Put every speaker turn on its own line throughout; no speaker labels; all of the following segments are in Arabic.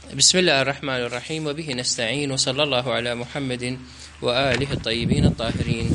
بسم الله الرحمن الرحيم، وبه نستعين، وصلى الله على محمد وآله الطيبين الطاهرين.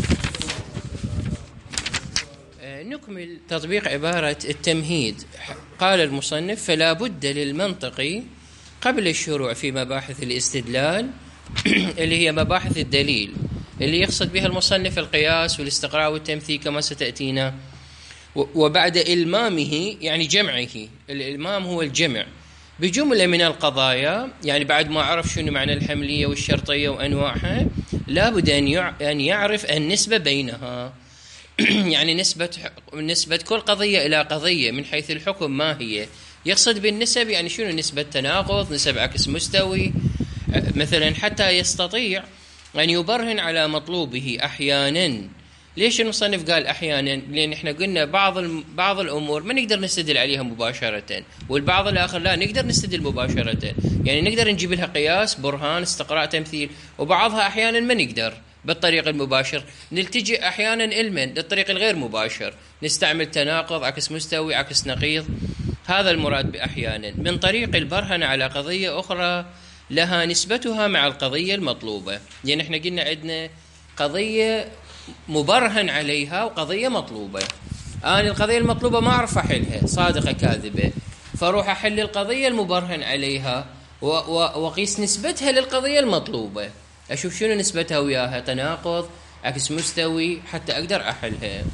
نكمل تطبيق عبارة التمهيد. قال المصنف: فلا بد للمنطق قبل الشروع في مباحث الاستدلال اللي هي مباحث الدليل، اللي يقصد بها المصنف القياس والاستقراء والتمثيل كما ستأتينا، وبعد إلمامه يعني جمعه. الإلمام هو الجمع بجملة من القضايا، يعني بعد ما عرف شنو معنى الحملية والشرطية وأنواعها، لابد أن يعرف النسبة بينها. يعني نسبة كل قضية إلى قضية من حيث الحكم ما هي. يقصد بالنسب يعني شنو؟ نسبة تناقض، نسب عكس مستوي مثلا، حتى يستطيع أن يبرهن على مطلوبه أحيانا. ليش المصنف قال أحيانا؟ لأن احنا قلنا بعض الأمور ما نقدر نستدل عليها مباشرة، والبعض الآخر لا نقدر نستدل مباشرة، يعني نقدر نجيب لها قياس، برهان، استقراء، تمثيل، وبعضها أحيانا ما نقدر بالطريق المباشر، نلتجئ أحيانا علما للطريق الغير مباشر، نستعمل تناقض، عكس مستوي، عكس نقيض. هذا المراد بأحيانا، من طريق البرهن على قضية أخرى لها نسبتها مع القضية المطلوبة. يعني احنا قلنا عندنا قضية مبرهن عليها وقضية مطلوبة. أنا القضية المطلوبة ما أعرف أحلها، صادقة كاذبة، فأروح أحل القضية المبرهن عليها وقيس نسبتها للقضية المطلوبة، أشوف شنو نسبتها وياها، تناقض، عكس مستوي، حتى أقدر أحلها.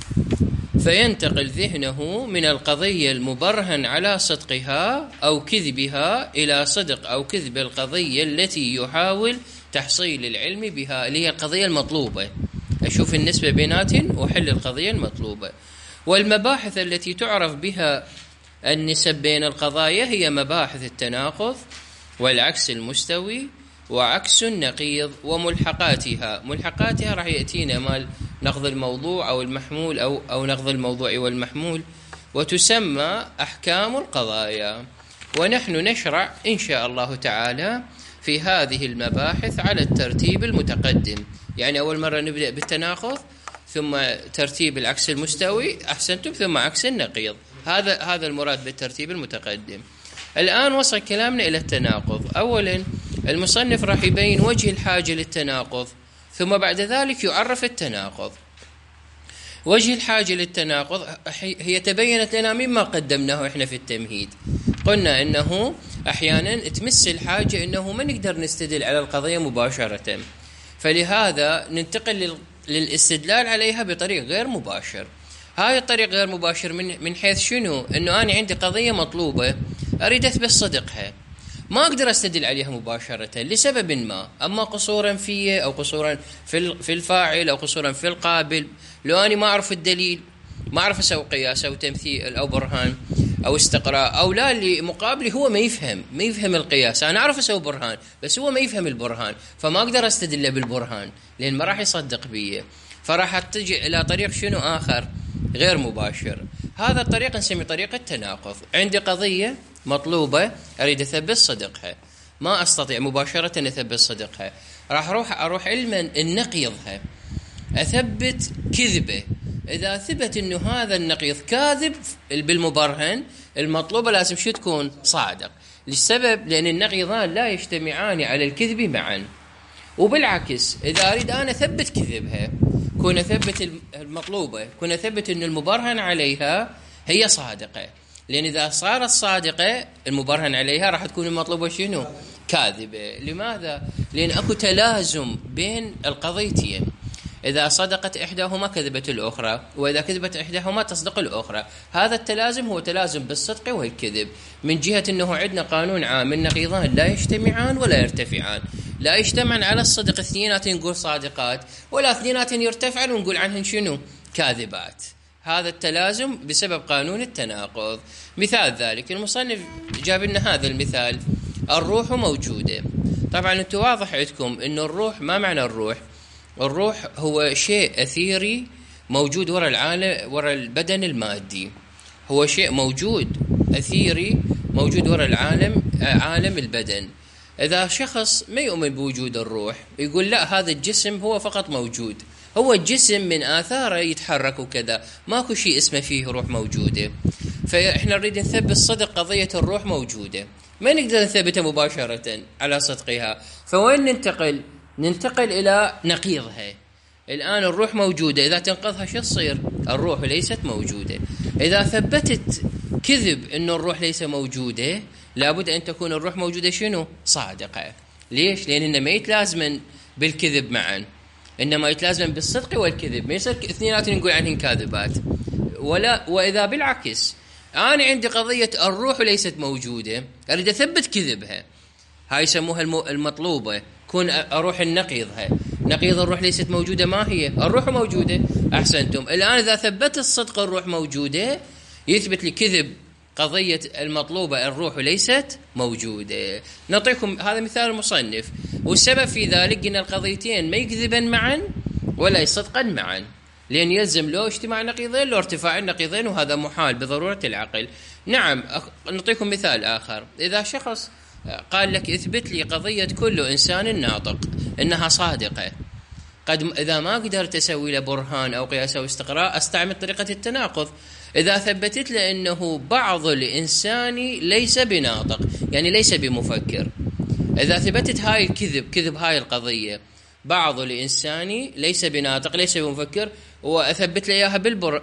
فينتقل ذهنه من القضية المبرهن على صدقها أو كذبها إلى صدق أو كذب القضية التي يحاول تحصيل العلم بها، اللي هي القضية المطلوبة. أشوف النسبة بيناتهم وحل القضية المطلوبة. والمباحث التي تعرف بها النسب بين القضايا هي مباحث التناقض والعكس المستوي وعكس النقيض وملحقاتها. ملحقاتها راح يأتينا مال نقض الموضوع أو المحمول أو نقض الموضوع والمحمول، وتسمى أحكام القضايا. ونحن نشرع إن شاء الله تعالى في هذه المباحث على الترتيب المتقدم، يعني أول مرة نبدأ بالتناقض، ثم ترتيب العكس المستوي، أحسنتم، ثم عكس النقيض. هذا المراد بالترتيب المتقدم. الآن وصل كلامنا إلى التناقض. أولا المصنف راح يبين وجه الحاجة للتناقض، ثم بعد ذلك يعرف التناقض. وجه الحاجة للتناقض هي تبينت لنا مما قدمناه إحنا في التمهيد. قلنا إنه أحيانا تمس الحاجة إنه ما نقدر نستدل على القضية مباشرة، فلهذا ننتقل للاستدلال عليها بطريق غير مباشر. هاي الطريق غير مباشر من حيث شنو؟ إنه أنا عندي قضية مطلوبة أريد أثبت صدقها، ما أقدر أستدل عليها مباشرة لسبب ما، أما قصورا فيه أو قصورا في الفاعل أو قصورا في القابل. لو أنا ما أعرف الدليل، ما أعرف أسوي قياس أو تمثيل أو برهان أو استقراء، أو لا اللي مقابلي هو ما يفهم القياس، أنا أعرف أسوي برهان بس هو ما يفهم البرهان، فما أقدر أستدل بالبرهان لأن ما راح يصدق بي، فراح أتجه إلى طريق شنو آخر غير مباشر. هذا الطريق نسميه طريق التناقض. عندي قضية مطلوبة أريد أثبت صدقها، ما أستطيع مباشرة أثبت صدقها، راح أروح علما النقيضها، أثبت كذبه. إذا ثبت إنه هذا النقيض كاذب بالمبرهن، المطلوبة لازم شو تكون؟ صادق. للسبب لأن النقيضان لا يجتمعان على الكذب معا. وبالعكس إذا أريد أنا أثبت كذبها، كون أثبت المطلوبة، كون أثبت إن المبرهن عليها هي صادقة، لأن إذا صارت صادقة المبرهن عليها راح تكون المطلوبة شنو؟ كاذبة. لماذا؟ لأن أكو تلازم بين القضيتين، إذا صدقت إحداهما كذبت الأخرى، وإذا كذبت إحداهما تصدق الأخرى. هذا التلازم هو تلازم بالصدق والكذب، من جهة أنه عندنا قانون عام، النقيضان لا يجتمعان ولا يرتفعان. لا يجتمعان على الصدق اثنينات نقول صادقات، ولا اثنينات يرتفعان ونقول عنهن شنو؟ كاذبات. هذا التلازم بسبب قانون التناقض. مثال ذلك المصنف جاب لنا هذا المثال: الروح موجودة. طبعا انتم واضح عندكم انه الروح، ما معنى الروح؟ الروح هو شيء أثيري موجود وراء العالم، وراء البدن المادي، هو شيء موجود أثيري موجود وراء العالم، عالم البدن. إذا شخص ما يؤمن بوجود الروح، يقول لا هذا الجسم هو فقط موجود، هو الجسم من آثاره يتحرك وكذا، ماكو شيء اسمه فيه روح موجودة. فإحنا نريد نثبت صدق قضية الروح موجودة. ما نقدر نثبتها مباشرة على صدقها. فوين ننتقل إلى نقيضها. الآن الروح موجودة، إذا تنقضها شو تصير؟ الروح ليست موجودة. إذا ثبتت كذب إنه الروح ليس موجودة، لابد أن تكون الروح موجودة شنو؟ صادقة. ليش؟ لأن ما يتلازمن بالكذب معا، إنما يتلازمن بالصدق والكذب. ما يصير اثنيناتهم نقول عنهم كاذبات. وإذا بالعكس أنا عندي قضية الروح ليست موجودة، أريد أثبت كذبها، هاي يسموها المطلوبة، كون أروح النقيضها. نقيض الروح ليست موجودة ما هي؟ الروح موجودة. أحسنتم. الآن إذا ثبت الصدق الروح موجودة، يثبت لي كذب قضية المطلوبة الروح ليست موجودة. نعطيكم هذا مثال المصنف، والسبب في ذلك أن القضيتين ما يكذبن معا ولا يصدقن معا، لأن يلزم له اجتماع نقيضين له ارتفاع النقيضين، وهذا محال بضرورة العقل. نعم. نعطيكم مثال آخر. إذا شخص قال لك اثبت لي قضية كل إنسان ناطق إنها صادقة، إذا ما قدرت أسوي له برهان أو قياس أو استقراء، أستعمل طريقة التناقض. إذا ثبتت له أنه بعض الإنسان ليس بناطق، يعني ليس بمفكر، إذا ثبتت هاي الكذب، كذب هاي القضية، بعض الإنسان ليس بناطق ليس بمفكر، وأثبت له إياها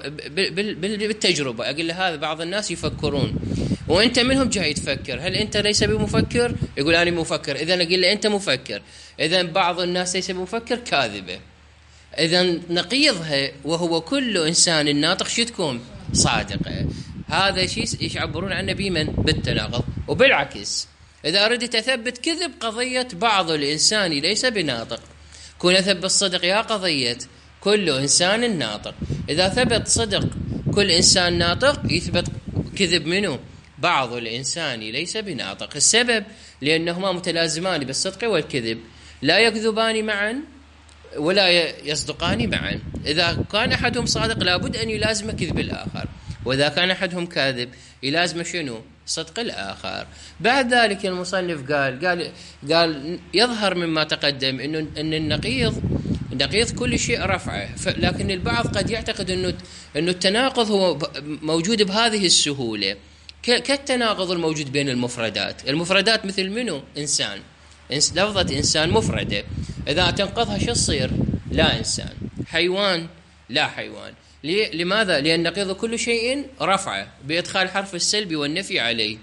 بالتجربة، أقول له هذا بعض الناس يفكرون وأنت منهم جاي تفكر، هل أنت ليس بمفكر؟ يقول أنا مفكر. إذن أقول له أنت مفكر، إذن بعض الناس ليس بمفكر، كاذبة. إذن نقيضها وهو كل إنسان ناطق شو تكون؟ صادقة. هذا شيء يعبرون عنه بمن؟ بالتناقض. وبالعكس إذا أردت أثبت كذب قضية بعض الإنسان ليس بناطق، كون أثبت صدق يا قضية كل إنسان ناطق. إذا ثبت صدق كل إنسان ناطق، يثبت كذب منه؟ بعض الإنسان ليس بناطق. السبب لأنهما متلازمان بالصدق والكذب، لا يكذبان معا ولا يصدقان معا. إذا كان أحدهم صادق لابد أن يلازم كذب الآخر، وإذا كان أحدهم كاذب يلازم شنو؟ صدق الآخر. بعد ذلك المصنف قال يظهر مما تقدم أن النقيض كل شيء رفعه، لكن البعض قد يعتقد أنه التناقض هو موجود بهذه السهولة، كالتناقض الموجود بين المفردات مثل منه؟ إنسان. لفظة إنسان مفردة، إذا تنقضها شو تصير؟ لا إنسان. حيوان لا حيوان. لماذا؟ لأن نقيض كل شيء رفعه بإدخال حرف السلب والنفي عليه.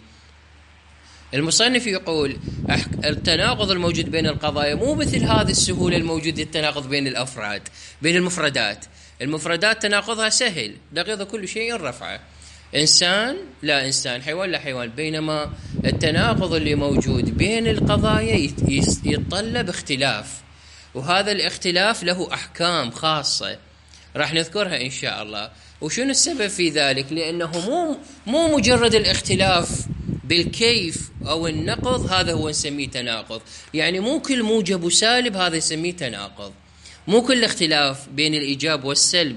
المصنف يقول التناقض الموجود بين القضايا مو مثل هذه السهولة الموجود التناقض بين الأفراد، بين المفردات تناقضها سهل، نقيض كل شيء رفعه. إنسان لا إنسان، حيوان لا حيوان. بينما التناقض اللي موجود بين القضايا يتطلب اختلاف، وهذا الاختلاف له أحكام خاصة راح نذكرها إن شاء الله. وشنو السبب في ذلك؟ لأنه مو مجرد الاختلاف بالكيف أو النقض هذا هو نسميه تناقض، يعني مو كل موجب وسالب هذا يسميه تناقض، مو كل اختلاف بين الإيجاب والسلب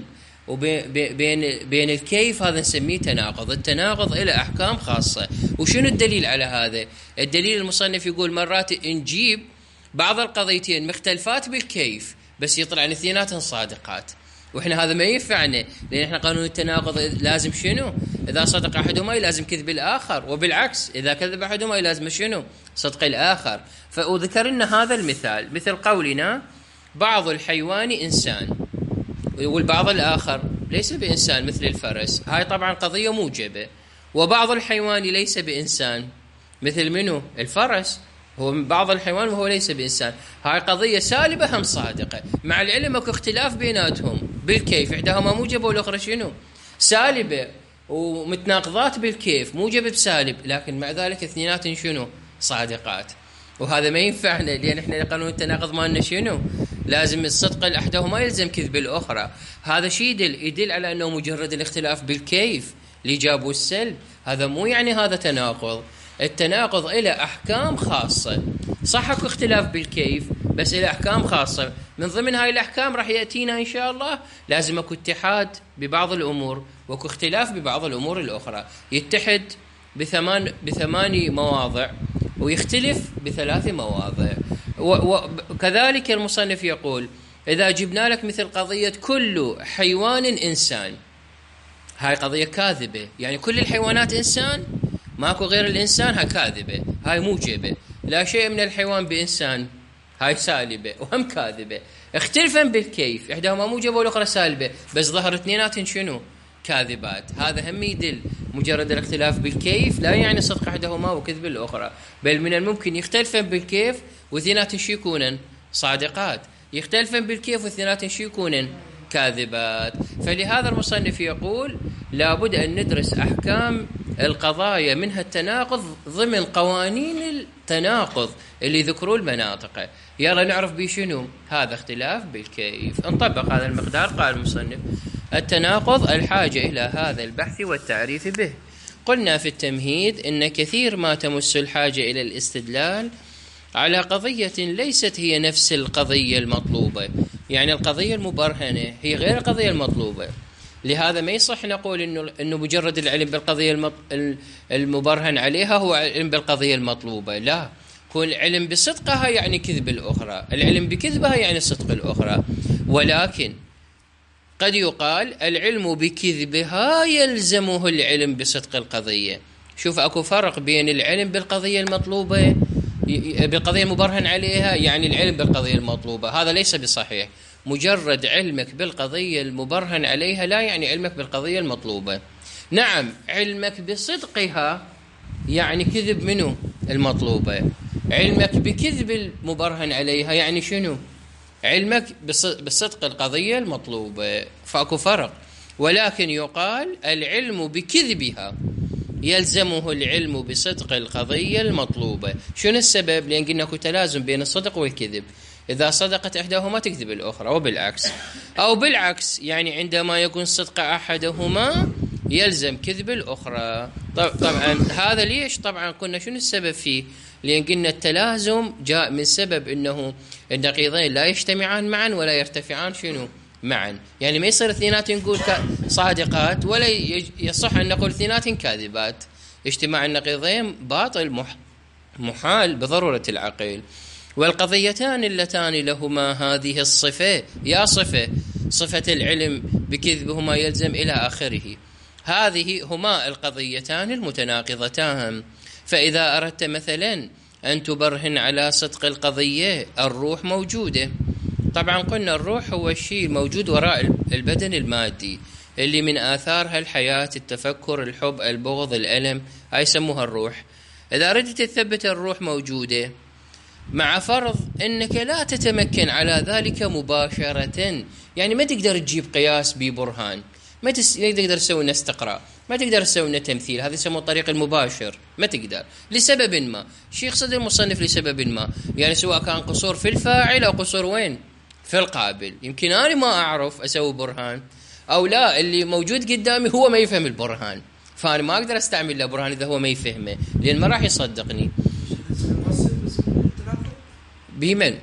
وبين الكيف هذا نسميه تناقض. التناقض له أحكام خاصة. وشنو الدليل على هذا؟ الدليل المصنف يقول مرات نجيب بعض القضيتين مختلفات بالكيف بس يطلع الاثنيناتهم صادقات، وإحنا هذا ما ينفعنا، لأن إحنا قانون التناقض لازم شنو؟ إذا صدق أحدهما يلازم كذب الآخر، وبالعكس إذا كذب أحدهما يلازم شنو؟ صدق الآخر. فذكر لنا هذا المثال، مثل قولنا بعض الحيوان إنسان، والبعض الآخر ليس بإنسان مثل الفرس، هاي طبعا قضية موجبة. وبعض الحيوان ليس بإنسان مثل منه؟ الفرس، هو من بعض الحيوان وهو ليس بإنسان، هاي قضية سالبة هم صادقة، مع العلم اكو اختلاف بيناتهم بالكيف، إحداهما موجبة والأخرى شنو؟ سالبة، ومتناقضات بالكيف، موجب بسالب، لكن مع ذلك اثنيناتهم شنو؟ صادقات. وهذا ما ينفعنا، لأن إحنا قانون التناقض مالنا شنو؟ لازم الصدق الأحدهما يلزم كذب الأخرى. هذا شيء يدل على أنه مجرد الاختلاف بالكيف الإيجاب والسلب، هذا مو يعني هذا تناقض. التناقض إلى أحكام خاصة، صح اكو اختلاف بالكيف بس إلى أحكام خاصة، من ضمن هاي الأحكام راح يأتينا إن شاء الله لازم اكو اتحاد ببعض الأمور واكو اختلاف ببعض الأمور الأخرى، يتحد بثمان مواضع ويختلف ب3 مواضع. وكذلك المصنف يقول إذا جبنا لك مثل قضية كل حيوان إنسان، هاي قضية كاذبة، يعني كل الحيوانات إنسان؟ ماكو غير الإنسان، هاي كاذبة، هاي موجبة. لا شيء من الحيوان بإنسان، هاي سالبة وهم كاذبة. اختلفا بالكيف، إحداهما موجبة والأخرى سالبة، بس ظهر اثنيناتن شنو؟ كاذبات. هذا هم يدل مجرد الاختلاف بالكيف لا يعني صدق إحداهما وكذب الأخرى، بل من الممكن يختلفا بالكيف واثنيناتن شو يكونن؟ صادقات. يختلفا بالكيف واثنيناتن شو يكونن؟ كاذبات. فلهذا المصنف يقول لابد أن ندرس أحكام القضايا منها التناقض ضمن قوانين التناقض اللي ذكروا المناطق. يلا نعرف بشنو هذا اختلاف بالكيف. نطبق هذا المقدار. قال المصنف التناقض الحاجة إلى هذا البحث والتعريف به. قلنا في التمهيد إن كثير ما تمس الحاجة إلى الاستدلال على قضية ليست هي نفس القضية المطلوبة، يعني القضية المبرهنة هي غير القضية المطلوبة. لهذا ما يصح نقول إنه مجرد العلم بالقضية المبرهن عليها هو علم بالقضية المطلوبة، لا، كل علم بصدقها يعني كذب الأخرى، العلم بكذبها يعني صدق الأخرى. ولكن قد يقال العلم بكذبها يلزمه العلم بصدق القضية. شوف أكو فرق بين العلم بالقضية المطلوبة، بالقضية المبرهن عليها، يعني العلم بالقضية المطلوبة، هذا ليس بصحيح. مجرد علمك بالقضية المبرهن عليها لا يعني علمك بالقضية المطلوبة. نعم، علمك بصدقها يعني كذب منه المطلوبة، علمك بكذب المبرهن عليها يعني شنو؟ علمك بصدق القضية المطلوبة. فأكو فرق. ولكن يقال العلم بكذبها يلزمه العلم بصدق القضية المطلوبة. شنو السبب؟ لأن قلنا أكو تلازم بين الصدق والكذب، إذا صدقت إحداهما تكذب الأخرى، وبالعكس، أو بالعكس، يعني عندما يكون صدق أحدهما يلزم كذب الأخرى. طبعا هذا ليش؟ طبعا قلنا شنو السبب فيه؟ لأن قلنا التلازم جاء من سبب إنه النقيضين لا يجتمعان معا ولا يرتفعان شنو؟ معا. يعني ما يصير اثنينات نقول صادقات ولا يصح أن نقول اثنينات كاذبات. اجتماع النقيضين باطل محال بضرورة العقل. والقضيتان اللتان لهما هذه الصفة، يا صفة العلم بكذبهما يلزم إلى آخره، هذه هما القضيتان المتناقضتان. فإذا أردت مثلا أن تبرهن على صدق القضية، الروح موجودة. طبعا قلنا الروح هو الشيء موجود وراء البدن المادي اللي من آثارها الحياة، التفكر، الحب، البغض، الألم، هاي يسموها الروح. إذا أردت تثبت الروح موجودة، مع فرض أنك لا تتمكن على ذلك مباشرة، يعني ما تقدر تجيب قياس ببرهان، ما تقدر تسوي لنا استقراء، ما تقدر تسوي لنا تمثيل، هذا يسموه الطريق المباشر، ما تقدر لسبب ما. شو يقصد المصنف لسبب ما؟ يعني سواء كان قصور في الفاعل أو قصور وين؟ في القابل. يمكن أنا ما أعرف أسوي برهان، أو لا، اللي موجود قدامي هو ما يفهم البرهان، فأنا ما أقدر أستعمل له برهان إذا هو ما يفهمه، لأن ما راح يصدقني. بمن؟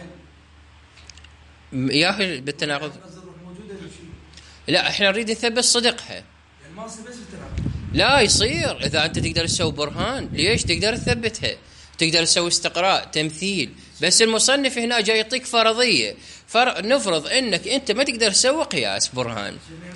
ياهل بالتناقض. لا، احنا نريد نثبت صدقها. يعني ما يصير بس بالتناقض. لا يصير اذا انت تقدر تسوي برهان. ليش؟ تقدر تثبتها، تقدر تسوي استقراء، تمثيل. بس المصنف هنا جاي يعطيك فرضيه، نفرض انك انت ما تقدر تسوي قياس برهان.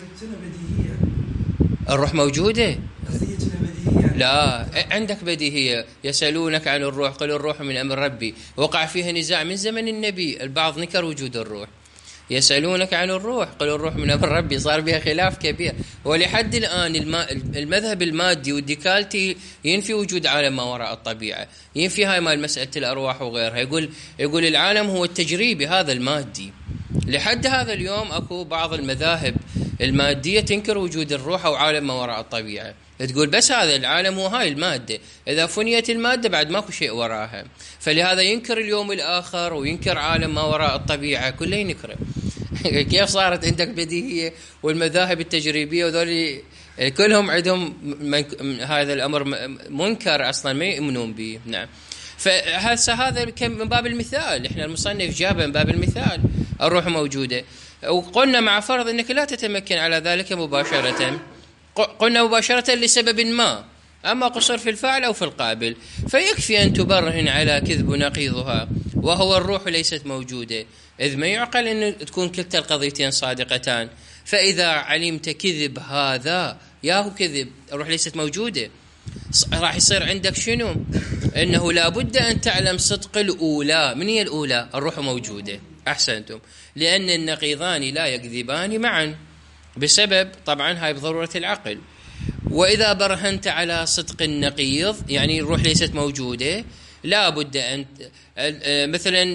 الروح موجوده. لا، عندك بديهية. يسألونك عن الروح قل الروح من أمر ربي، وقع فيها نزاع من زمن النبي، البعض نكر وجود الروح. يسألونك عن الروح قل الروح من أمر ربي، صار بها خلاف كبير. ولحد الآن المذهب المادي والديكالتي ينفي وجود عالم ما وراء الطبيعة، ينفي هاي مال مسألة الأرواح وغيرها. يقول العالم هو التجريبي هذا المادي. لحد هذا اليوم أكو بعض المذاهب المادية تنكر وجود الروح أو عالم ما وراء الطبيعة، تقول بس هذا العالم هو هاي المادة، إذا فنيت المادة بعد ماكو شيء وراها. فلهذا ينكر اليوم الآخر وينكر عالم ما وراء الطبيعة، كله ينكره. كيف صارت عندك بديهية والمذاهب التجريبية وذولي كلهم عندهم هذا الأمر منكر أصلا ما يؤمنون به. نعم. فهذا من باب المثال، احنا المصنف جابه من باب المثال. الروح موجودة، وقلنا مع فرض أنك لا تتمكن على ذلك مباشرة، قلنا مباشرة لسبب ما، أما قصر في الفاعل أو في القابل، فيكفي أن تبرهن على كذب نقيضها وهو الروح ليست موجودة، إذ ما يعقل أن تكون كلتا القضيتين صادقتان. فإذا علمت كذب هذا ياهو كذب، الروح ليست موجودة، راح يصير عندك شنو؟ انه لابد ان تعلم صدق الاولى. من هي الاولى؟ الروح موجوده. احسنتم. لان النقيضان لا يكذبان معا، بسبب طبعا هاي بضروره العقل. واذا برهنت على صدق النقيض يعني الروح ليست موجوده، لابد ان مثلا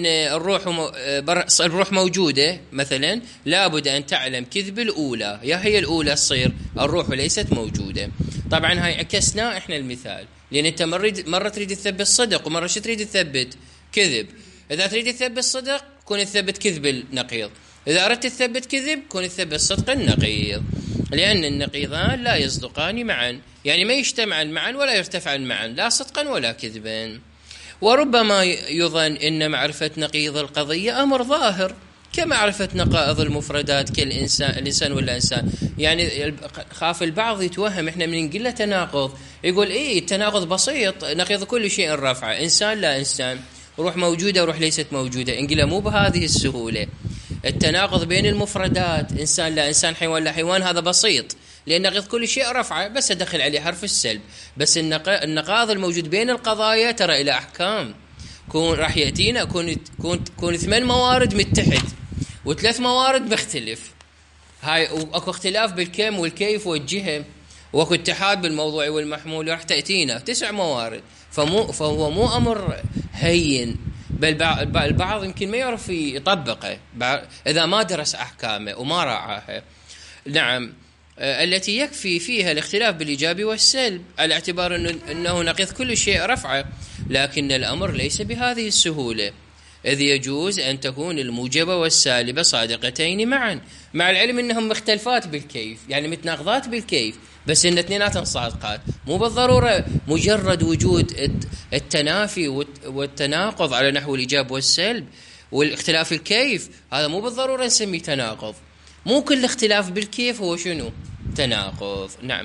الروح موجوده مثلا، لابد ان تعلم كذب الاولى. يا هي الاولى تصير الروح ليست موجوده. طبعا هاي عكسنا احنا المثال، لان انت مره تريد تثبت صدق ومره شو تريد تثبت؟ كذب. اذا تريد تثبت صدق كون تثبت كذب النقيض، اذا اردت تثبت كذب كون تثبت صدق النقيض، لان النقيضان لا يصدقان معا، يعني ما يجتمعان معا ولا يرتفعان معا، لا صدقا ولا كذبا. وربما يظن ان معرفه نقيض القضيه امر ظاهر كمعرفة نقائض المفردات كالإنسان ولا إنسان. يعني خاف البعض يتوهم إحنا من نقول له تناقض يقول إيه التناقض بسيط، نقيض كل شيء رفعه، إنسان لا إنسان، روح موجودة وروح ليست موجودة. نقول له مو بهذه السهولة. التناقض بين المفردات إنسان لا إنسان، حيوان لا حيوان، هذا بسيط، لأن نقيض كل شيء رفعه، بس أدخل عليه حرف السلب. بس النقاض الموجود بين القضايا ترى إلى أحكام. راح يأتينا كون 8 موارد متحد و3 موارد مختلف. هاي اكو اختلاف بالكم والكيف والجهه، واكو اتحاد بالموضوع والمحمول. راح تأتينا 9 موارد، فهو مو امر هين، بل البعض يمكن ما يعرف يطبقه اذا ما درس احكامه وما راعاها. نعم، التي يكفي فيها الاختلاف بالايجاب والسلب على اعتبار انه نقيض كل شيء رفعه، لكن الامر ليس بهذه السهوله، إذ يجوز أن تكون الموجبة والسالبة صادقتين معا، مع العلم أنهم مختلفات بالكيف، يعني متناقضات بالكيف، بس إن اثنيناتهم صادقات. مو بالضرورة مجرد وجود التنافي والتناقض على نحو الإيجاب والسلب والاختلاف الكيف، هذا مو بالضرورة نسميه تناقض. مو كل اختلاف بالكيف هو شنو؟ تناقض. نعم،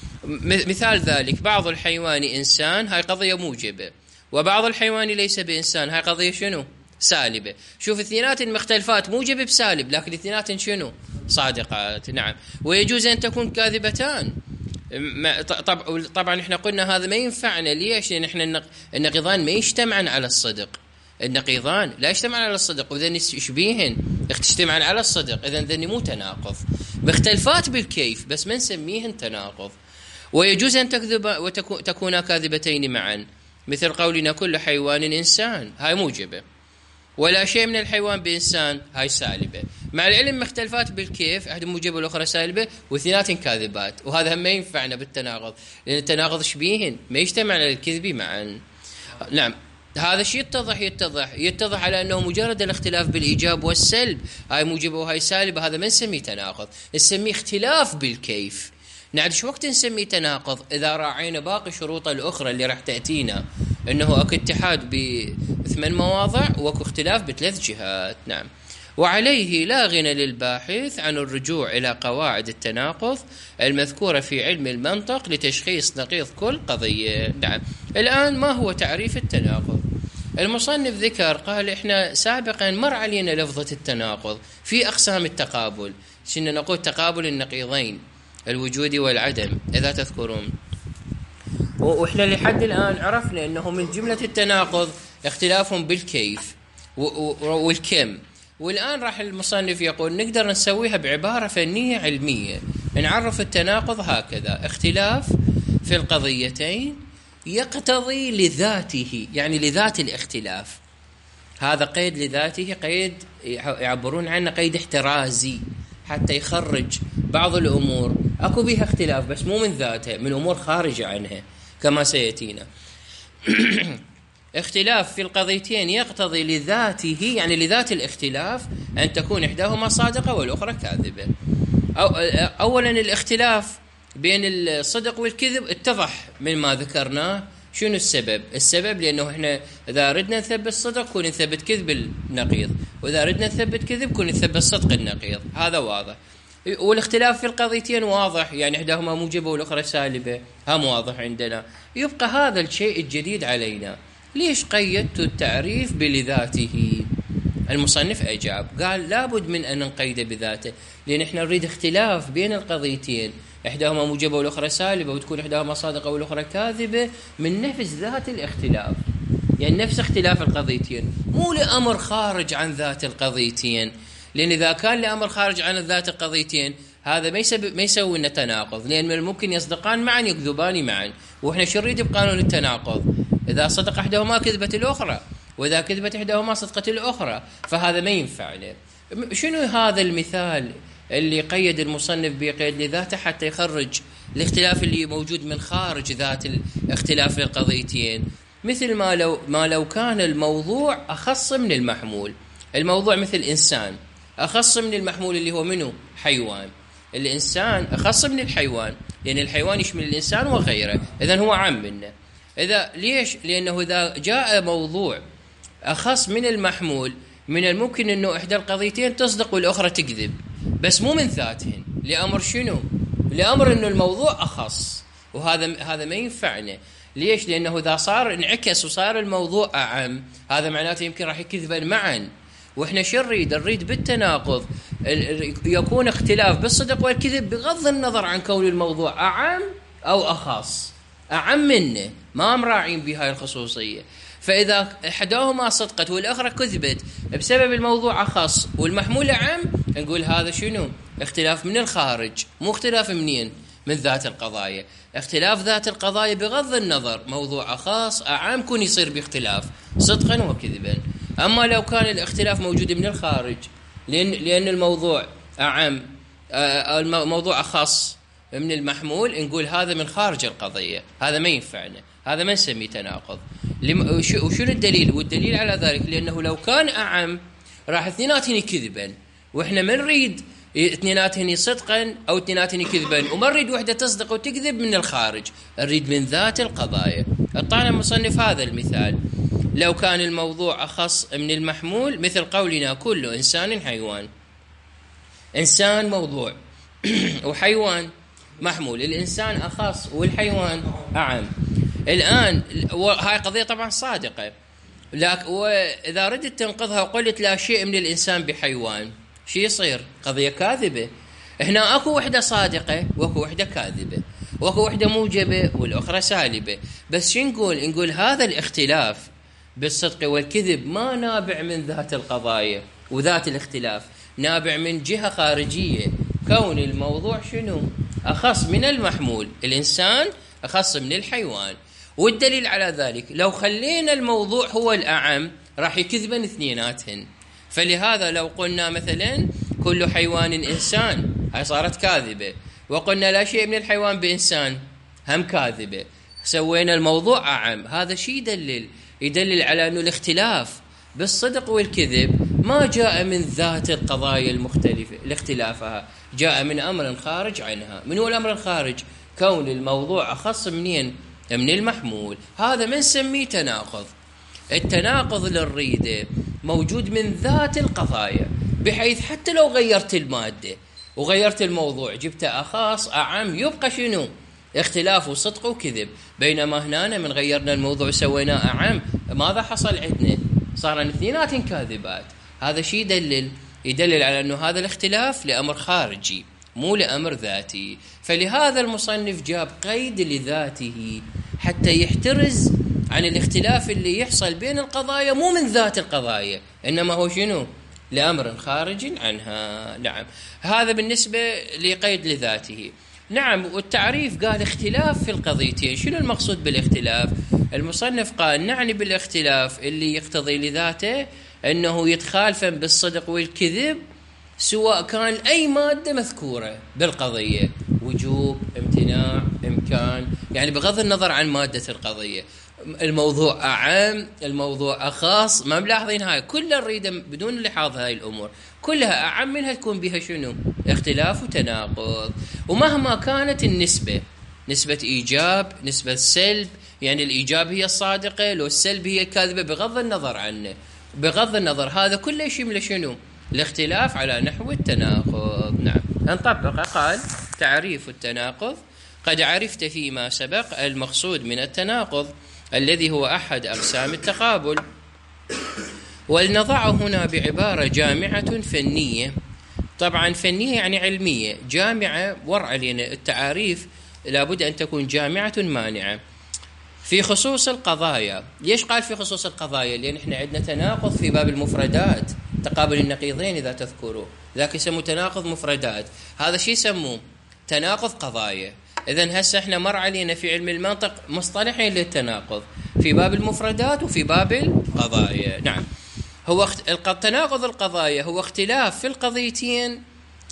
مثال ذلك بعض الحيوان إنسان، هاي قضية موجبة، وبعض الحيوان ليس بإنسان، هاي قضية شنو؟ سالبة. شوف اثنينات مختلفات موجب بسالب، لكن اثنينات شنو؟ صادقات. نعم، ويجوز أن تكون كاذبتان. طبعا احنا قلنا هذا ما ينفعنا. ليش؟ لأن احنا النقيضان ما يجتمعن على الصدق. النقيضان لا يجتمعن على الصدق، وإذن يشبيهن تجتمعن على الصدق، إذن ذني مو تناقض، مختلفات بالكيف بس ما نسميهن تناقض. ويجوز أن تكذب وتكون كاذبتين معا، مثل قولنا كل حيوان إنسان، هاي موجبة، ولا شيء من الحيوان بإنسان، هاي سالبة. مع العلم مختلفات بالكيف، أحد موجبة والأخرى سالبة، واثنينات كاذبات، وهذا ما ينفعنا بالتناقض، لأن التناقض شبيهن ما يجتمع على الكذب معا. نعم، هذا الشيء يتضح على أنه مجرد الاختلاف بالإيجاب والسلب، هاي موجبة وهاي سالبة، هذا ما نسميه تناقض، نسميه اختلاف بالكيف. نعد شو وقت نسميه تناقض؟ إذا راعينا باقي شروط الأخرى اللي راح تأتينا، أنه أكو اتحاد ب8 مواضع وأكو اختلاف ب3 جهات. نعم، وعليه لا غنى للباحث عن الرجوع إلى قواعد التناقض المذكورة في علم المنطق لتشخيص نقيض كل قضية. نعم، الآن ما هو تعريف التناقض؟ المصنف ذكر، قال إحنا سابقا مر علينا لفظة التناقض في أقسام التقابل، شنا نقول تقابل النقيضين الوجود والعدم إذا تذكرون، وإحنا لحد الآن عرفنا أنه من جملة التناقض اختلافهم بالكيف والكم. والآن راح المصنف يقول نقدر نسويها بعبارة فنية علمية، نعرف التناقض هكذا: اختلاف في القضيتين يقتضي لذاته، يعني لذات الاختلاف، هذا قيد لذاته، قيد يعبرون عنه قيد احترازي، حتى يخرج بعض الأمور أكو بها اختلاف بس مو من ذاتها، من أمور خارجة عنها كما سيأتينا. اختلاف في القضيتين يقتضي لذاته، يعني لذات الاختلاف أن تكون إحداهما صادقة والأخرى كاذبة. أولا الاختلاف بين الصدق والكذب اتضح من ما ذكرناه. شنو السبب؟ السبب لأنه إحنا إذا ردنا نثبت صدق كون نثبت كذب النقيض، وإذا ردنا نثبت كذب كون نثبت صدق النقيض، هذا واضح. والاختلاف في القضيتين واضح، يعني إحداهما موجبة والأخرى سالبة، هم واضح عندنا. يبقى هذا الشيء الجديد علينا. ليش قيدت التعريف بلذاته؟ المصنف أجاب قال لابد من أن نقيد بذاته، لأن إحنا نريد اختلاف بين القضيتين إحداهما موجبة والأخرى سالبة، وتكون إحداهما صادقة والأخرى كاذبة، من نفس ذات الاختلاف، يعني نفس اختلاف القضيتين، مو لأمر خارج عن ذات القضيتين. لأن إذا كان لأمر خارج عن ذات القضيتين هذا ما يسوي لنا تناقض، لأن من الممكن يصدقان معا يكذبان معا، وإحنا شو نريد بقانون التناقض؟ إذا صدق إحداهما كذبت الأخرى، وإذا كذبت إحداهما صدقت الأخرى، فهذا ما ينفعنا. شنو هذا المثال اللي قيد المصنف بقيد لذاته حتى يخرج الاختلاف اللي موجود من خارج ذات الاختلاف للقضيتين؟ مثل ما لو كان الموضوع أخص من المحمول. الموضوع مثل إنسان أخص من المحمول اللي هو منه حيوان، الإنسان أخص من الحيوان، لأن الحيوان يشمل الإنسان وغيره، إذن هو عام منه. ليش؟ لأنه إذا جاء موضوع أخص من المحمول من الممكن أنه إحدى القضيتين تصدق والأخرى تكذب، بس مو من ذاتهن، لأمر شنو؟ لأمر أنه الموضوع أخص، وهذا ما ينفعنا. ليش؟ لأنه إذا صار انعكس وصار الموضوع أعم، هذا معناته يمكن راح يكذبن معا. وإحنا شو نريد بالتناقض يكون اختلاف بالصدق والكذب بغض النظر عن كون الموضوع أعم أو أخص، أعم منه، ما مراعين بهاي الخصوصية. فإذا إحداهما صدقت والأخرى كذبت بسبب الموضوع أخص والمحمول أعم، نقول هذا شنو؟ اختلاف من الخارج، مو اختلاف منين؟ من ذات القضايا. اختلاف ذات القضايا بغض النظر موضوع أخص أعم كون يصير باختلاف صدقا وكذبا. أما لو كان الاختلاف موجود من الخارج لأن الموضوع أعم، الموضوع أخص من المحمول، نقول هذا من خارج القضية، هذا ما ينفعنا، هذا ما نسميه تناقض. وشنو الدليل؟ والدليل على ذلك لأنه لو كان أعم راح اثنيناتهن كذبا، وإحنا ما نريد اثنيناتهن صدقا أو اثنيناتهن كذبا، وما نريد وحدة تصدق وتكذب من الخارج، نريد من ذات القضايا. أعطانا المصنف هذا المثال: لو كان الموضوع أخص من المحمول، مثل قولنا كل إنسان حيوان. إنسان موضوع وحيوان محمول، الإنسان أخص والحيوان أعم. الآن هاي قضية طبعا صادقة، لكن وإذا ردت تنقضها وقلت لا شيء من الإنسان بحيوان، شو يصير؟ قضية كاذبة. هنا أكو وحدة صادقة وأكو وحدة كاذبة، وأكو وحدة موجبة والأخرى سالبة. بس شو نقول هذا الاختلاف بالصدق والكذب ما نابع من ذات القضايا وذات الاختلاف، نابع من جهة خارجية، كون الموضوع شنو؟ أخص من المحمول، الإنسان أخص من الحيوان. والدليل على ذلك لو خلينا الموضوع هو الأعم راح يكذبن اثنيناتهن. فلهذا لو قلنا مثلا كل حيوان إنسان، هاي صارت كاذبة، وقلنا لا شيء من الحيوان بإنسان، هم كاذبة، سوينا الموضوع أعم. هذا شيء يدلل على أنه الاختلاف بالصدق والكذب ما جاء من ذات القضايا المختلفة الاختلافها، جاء من أمر خارج عنها. من هو الأمر الخارج؟ كون الموضوع أخص منين؟ من المحمول. هذا ما نسميه تناقض. التناقض للريدة موجود من ذات القضايا، بحيث حتى لو غيرت المادة وغيرت الموضوع جبت أخص أعم، يبقى شنو؟ اختلاف وصدق وكذب. بينما هنا من غيرنا الموضوع وسويناه أعم، ماذا حصل عندنا؟ صار اثنينات كاذبات. هذا شيء يدلل على أنه هذا الاختلاف لأمر خارجي مو لأمر ذاتي. فلهذا المصنف جاب قيد لذاته حتى يحترز عن الاختلاف اللي يحصل بين القضايا، مو من ذات القضايا، إنما هو شنو؟ لأمر خارج عنها. نعم، هذا بالنسبة لقيد لذاته. نعم، والتعريف قال اختلاف في القضيتين. شنو المقصود بالاختلاف؟ المصنف قال نعني بالاختلاف اللي يقتضي لذاته أنه يتخالفا بالصدق والكذب، سواء كان أي مادة مذكورة بالقضية، وجوب، امتناع، إمكان، يعني بغض النظر عن مادة القضية. الموضوع أعم، الموضوع أخص، ما ملاحظين هاي كلها نريد بدون لحاظ هاي الأمور كلها أعم منها تكون بها شنو؟ اختلاف وتناقض. ومهما كانت النسبة، نسبة إيجاب، نسبة سلب، يعني الإيجاب هي الصادقة لو السلب هي الكاذبة، بغض النظر عنه، بغض النظر، هذا كله يشمل شنو؟ الاختلاف على نحو التناقض. نعم، نطبق. قال تعريف التناقض: قد عرفت فيما سبق المقصود من التناقض الذي هو أحد أقسام التقابل، ولنضعه هنا بعبارة جامعة فنية طبعا فنية يعني علمية، جامعة ورع لنا التعاريف لابد أن تكون جامعة مانعة. في خصوص القضايا، ليش قال في خصوص القضايا؟ لأن احنا عندنا تناقض في باب المفردات، تقابل النقيضين إذا تذكروا، ذاك يسموه تناقض مفردات، هذا شيء يسموه تناقض قضايا. إذن هسه احنا مر علينا في علم المنطق مصطلحين للتناقض، في باب المفردات وفي باب القضايا. نعم، هو تناقض القضايا هو اختلاف في القضيتين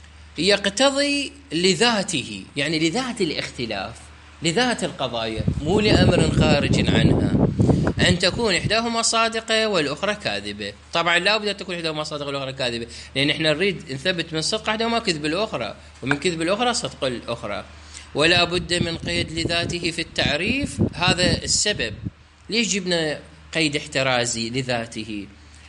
يقتضي لذاته، يعني لذات الاختلاف، لذات القضايا، مو لأمر خارج عنها، أن تكون إحداهما صادقة والأخرى كاذبة. طبعا لا بد أن تكون إحداهما صادقة والأخرى كاذبة، لأن إحنا نريد نثبت من صدق إحداهما كذب الأخرى، ومن كذب الأخرى صدق الأخرى، ولا بد من قيد لذاته في التعريف. هذا السبب ليش جبنا قيد احترازي لذاته،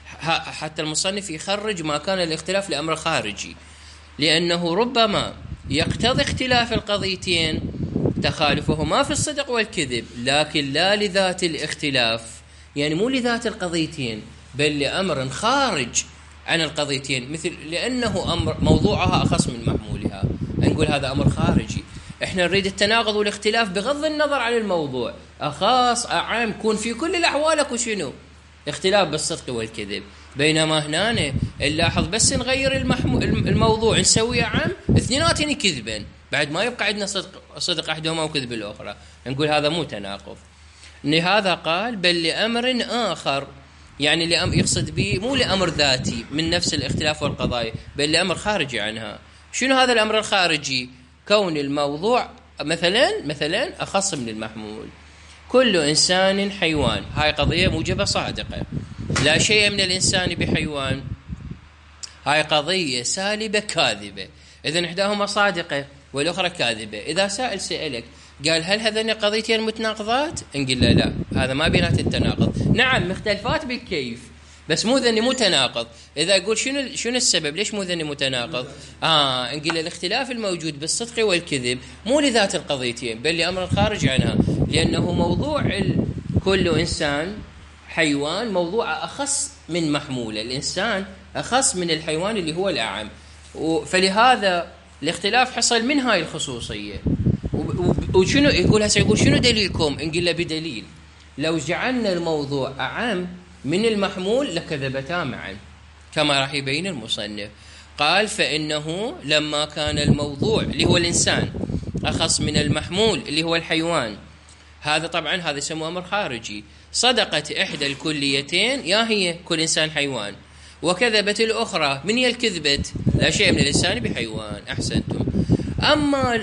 حتى المصنف يخرج ما كان الاختلاف لأمر خارجي، لأنه ربما يقتضي اختلاف القضيتين تخالفهما في الصدق والكذب، لكن لا لذات الاختلاف، يعني مو لذات القضيتين بل لأمر خارج عن القضيتين، مثل لأنه أمر موضوعها أخص من محمولها، نقول هذا أمر خارجي. احنا نريد التناقض والاختلاف بغض النظر عن الموضوع، أخاص أعام، يكون في كل الأحوال اكو شنو؟ اختلاف بالصدق والكذب. بينما هنا نلاحظ بس نغير الموضوع نسوي عام، اثنيناتين كذبا، بعد ما يبقى عندنا صدق احدهما وكذب الاخرى، نقول هذا مو تناقض. لهذا قال بل لامر اخر، يعني يقصد به مو لامر ذاتي من نفس الاختلاف والقضايا، بل لامر خارجي عنها. شنو هذا الامر الخارجي؟ كون الموضوع مثلا اخص من المحمول. كل انسان حيوان، هاي قضيه موجبه صادقه، لا شيء من الانسان بحيوان، هاي قضيه سالبه كاذبه. اذا احداهما صادقه والاخرى كاذبه. اذا سائل سالك قال هل هذين قضيتين متناقضات؟ نقول له لا، هذا ما بينات التناقض، نعم مختلفات بالكيف بس مو ذني متناقض. اذا يقول شنو السبب ليش مو ذني متناقض؟ نقول الاختلاف الموجود بالصدق والكذب مو لذات القضيتين بل لامر خارج عنها، لانه موضوع كل انسان حيوان موضوع اخص من محمول، الانسان اخص من الحيوان اللي هو الاعم، فلهذا الاختلاف حصل من هاي الخصوصيه. وشنو يقول هسه؟ يقول شنو دليلكم؟ نقول له بدليل لو جعلنا الموضوع اعم من المحمول لكذبتا معا، كما راح يبين المصنف. قال فإنه لما كان الموضوع اللي هو الإنسان أخص من المحمول اللي هو الحيوان، هذا طبعا هذا يسموه أمر خارجي، صدقت إحدى الكليتين يا هي كل إنسان حيوان، وكذبت الأخرى، من هي الكذبت؟ لا شيء من الإنسان بحيوان. أحسنتم. أما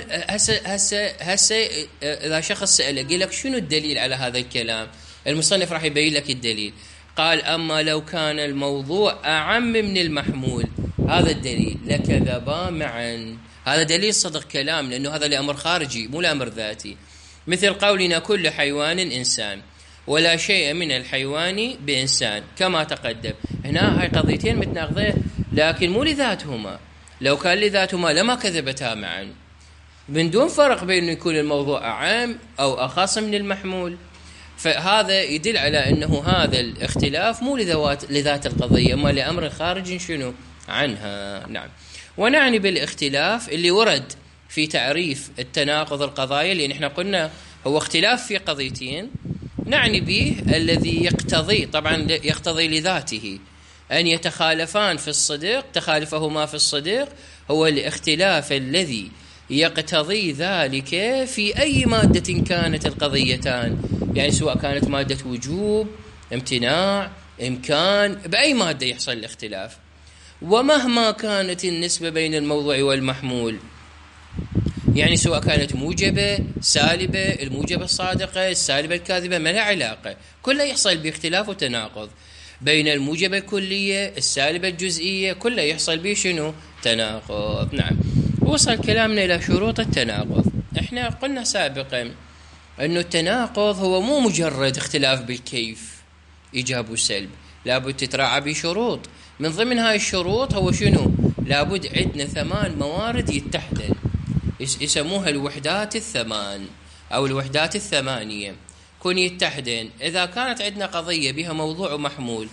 هسه إذا شخص سأله قال لك شنو الدليل على هذا الكلام، المصنف راح يبين لك الدليل. قال أما لو كان الموضوع أعم من المحمول، هذا الدليل، لكذبا معا. هذا دليل صدق كلام، لأنه هذا لأمر خارجي مو لأمر ذاتي، مثل قولنا كل حيوان إنسان، ولا شيء من الحيوان بإنسان كما تقدم. هنا هاي قضيتين متناقضين لكن مو لذاتهما، لو كان لذاتهما لما كذبتا معا، من دون فرق بين يكون الموضوع أعم أو أخص من المحمول. فهذا يدل على أنه هذا الاختلاف مو لذات القضية، أما لأمر خارج شنو عنها. نعم. ونعني بالاختلاف اللي ورد في تعريف التناقض القضايا، لأن احنا قلنا هو اختلاف في قضيتين، نعني به الذي يقتضي، طبعا يقتضي لذاته أن يتخالفان في الصدق، تخالفهما في الصدق هو الاختلاف الذي يقتضي ذلك في أي مادة كانت القضيتان، يعني سواء كانت مادة وجوب، امتناع، إمكان، بأي مادة يحصل الاختلاف، ومهما كانت النسبة بين الموضوع والمحمول، يعني سواء كانت موجبة سالبة، الموجبة الصادقة، السالبة الكاذبة، ما لها علاقة، كله يحصل باختلاف وتناقض بين الموجبة الكلية السالبة الجزئية، كله يحصل به شنو؟ تناقض. نعم. وصل كلامنا إلى شروط التناقض. احنا قلنا سابقا أنه التناقض هو مو مجرد اختلاف بالكيف إيجاب وسلب، لابد تتراعى بشروط. من ضمن هاي الشروط هو شنو؟ لابد عندنا 8 موارد يتحدن، يسموها الوحدات الثمان أو الوحدات الثمانية، كون يتحدن. إذا كانت عندنا قضية بها موضوع ومحمول،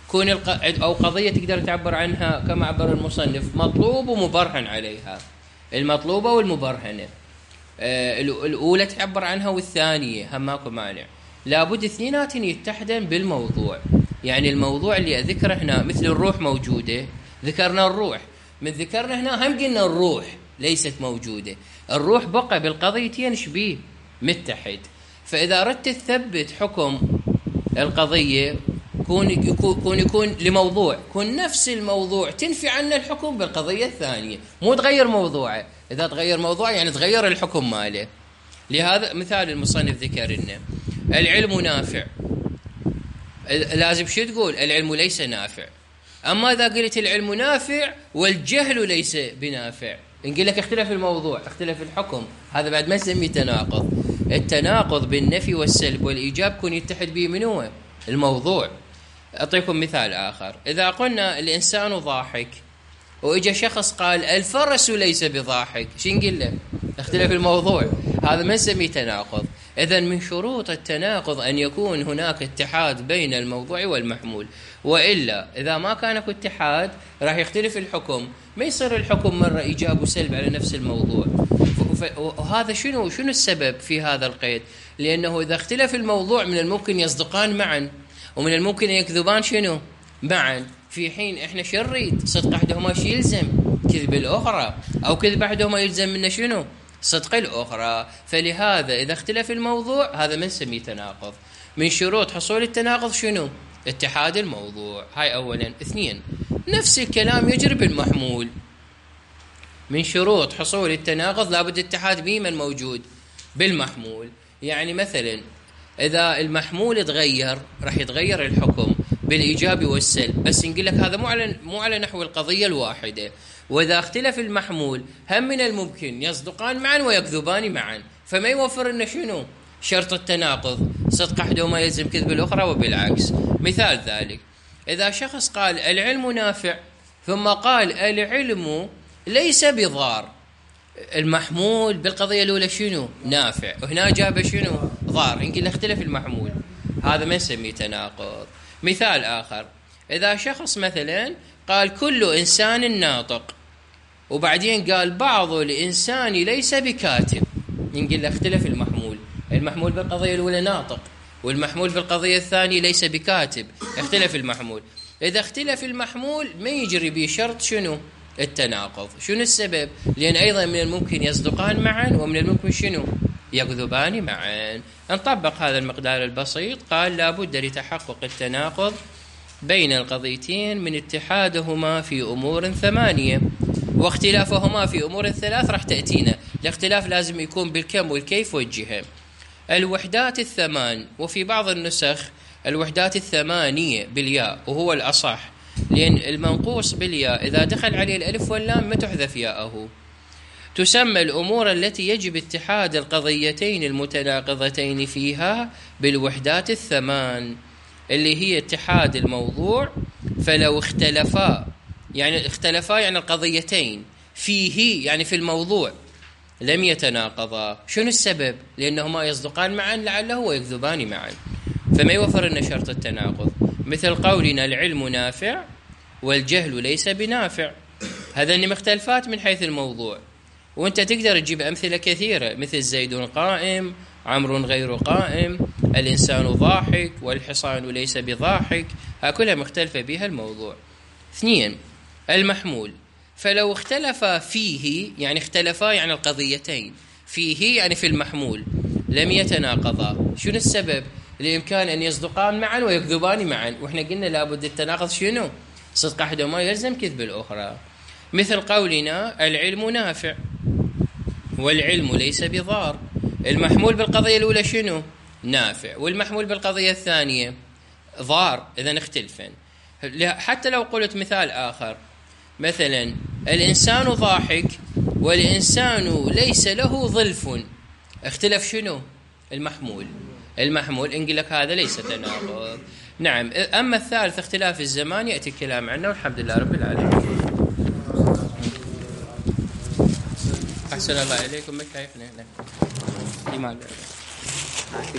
كون أو قضية تقدر تعبر عنها كما عبر المصنف مطلوب ومبرهن عليها، المطلوبة والمبرهنة، الأولى تعبر عنها والثانية هم ماكو مانع، لابد اثنيناتن يتحدن بالموضوع. يعني الموضوع اللي أذكره هنا مثل الروح موجودة، ذكرنا الروح، من ذكرنا هنا هم قلنا الروح ليست موجودة، الروح بقى بالقضيتين شبيه متحد. فإذا أردت تثبت حكم القضية يكون لموضوع، كون نفس الموضوع تنفي عنه الحكم بالقضية الثانية، مو تغير موضوعه. إذا تغير موضوع يعني تغير الحكم ماله. لهذا مثال المصنف ذكر لنا العلم نافع، لازم شو تقول؟ العلم ليس نافع. أما إذا قلت العلم نافع والجهل ليس بنافع، نقول لك اختلف الموضوع، اختلف الحكم، هذا بعد ما نسميه تناقض. التناقض بالنفي والسلب والإيجاب كون يتحد به من هو؟ الموضوع. أعطيكم مثال آخر، إذا قلنا الإنسان ضاحك وإجا شخص قال الفرس ليس بضاحك، شو نقول له؟ اختلف الموضوع، هذا ما نسميه تناقض. إذن من شروط التناقض أن يكون هناك اتحاد بين الموضوع والمحمول، وإلا إذا ما كان اتحاد راح يختلف الحكم، ما يصير الحكم مرة إيجاب وسلب على نفس الموضوع. وهذا شنو السبب في هذا القيد؟ لأنه إذا اختلف الموضوع من الممكن يصدقان معا، ومن الممكن يكذبان شنو معا، في حين إحنا شو نريد؟ صدق أحدهما شي يلزم كذب الأخرى، أو كذب أحدهما يلزم منا شنو؟ صدق الأخرى. فلهذا إذا اختلف الموضوع هذا ما نسميه تناقض. من شروط حصول التناقض شنو؟ اتحاد الموضوع، هاي أولا. اثنين، نفس الكلام يجري بالمحمول. من شروط حصول التناقض لابد اتحاد بمن موجود؟ بالمحمول. يعني مثلا إذا المحمول تغير راح يتغير الحكم بالإيجاب والسلب، بس نقول لك هذا مو على نحو القضية الواحدة. وإذا اختلف المحمول هم من الممكن يصدقان معا ويكذبان معا، فما يوفر لنا شنو؟ شرط التناقض، صدق أحدهما يلزم كذب الأخرى وبالعكس. مثال ذلك إذا شخص قال العلم نافع ثم قال العلم ليس بضار، المحمول بالقضية الأولى شنو؟ نافع، وهنا جاب شنو؟ ضار، نقول اختلف المحمول، هذا ما نسميه تناقض. مثال آخر، إذا شخص مثلا قال كل إنسان ناطق، وبعدين قال بعض الإنسان ليس بكاتب، نقول اختلف المحمول، المحمول بالقضية الأولى ناطق، والمحمول بالقضية الثانية ليس بكاتب، اختلف المحمول. إذا اختلف المحمول ما يجري به شرط شنو؟ التناقض. شنو السبب؟ لأن أيضا من الممكن يصدقان معا، ومن الممكن شنو؟ يكذبان معا. نطبق هذا المقدار البسيط، قال لابد لتحقق التناقض بين القضيتين من اتحادهما في أمور 8 واختلافهما في أمور 3 راح تأتينا. الاختلاف لازم يكون بالكم والكيف والجهة. الوحدات 8، وفي بعض النسخ الوحدات 8 بالياء، وهو الأصح، لأن المنقوص بالياء إذا دخل عليه الألف واللام ما تحذف ياءه. تسمى الأمور التي يجب اتحاد القضيتين المتناقضتين فيها بالوحدات 8، اللي هي اتحاد الموضوع. فلو اختلفا يعني القضيتين فيه يعني في الموضوع لم يتناقضا. شنو السبب؟ لأنهما يصدقان معا لعله ويكذبان معا، فما يوفر لنا شرط التناقض. مثل قولنا العلم نافع والجهل ليس بنافع، هذان مختلفات من حيث الموضوع، وانت تقدر تجيب أمثلة كثيرة مثل زيد قائم، عمرو غير قائم، الإنسان ضاحك والحصان ليس بضاحك، كلها مختلفة بها الموضوع. 2، المحمول، فلو اختلفا فيه يعني اختلفا يعني القضيتين فيه يعني في المحمول لم يتناقضا. شنو السبب؟ لإمكان أن يصدقان معا ويكذبان معا، وإحنا قلنا لابد التناقض شنو؟ صدق أحدهما يلزم كذب الأخرى. مثل قولنا العلم نافع والعلم ليس بضار، المحمول بالقضية الأولى شنو؟ نافع، والمحمول بالقضية الثانية ضار، إذن اختلفن. حتى لو قلت مثال آخر، مثلا الإنسان ضاحك والإنسان ليس له ظلف، اختلف شنو؟ المحمول نقول لك هذا ليس تناقض. نعم. أما الثالث اختلاف الزمان يأتي الكلام عنه، والحمد لله رب العالمين. أحسن الله إليكم مشايخنا.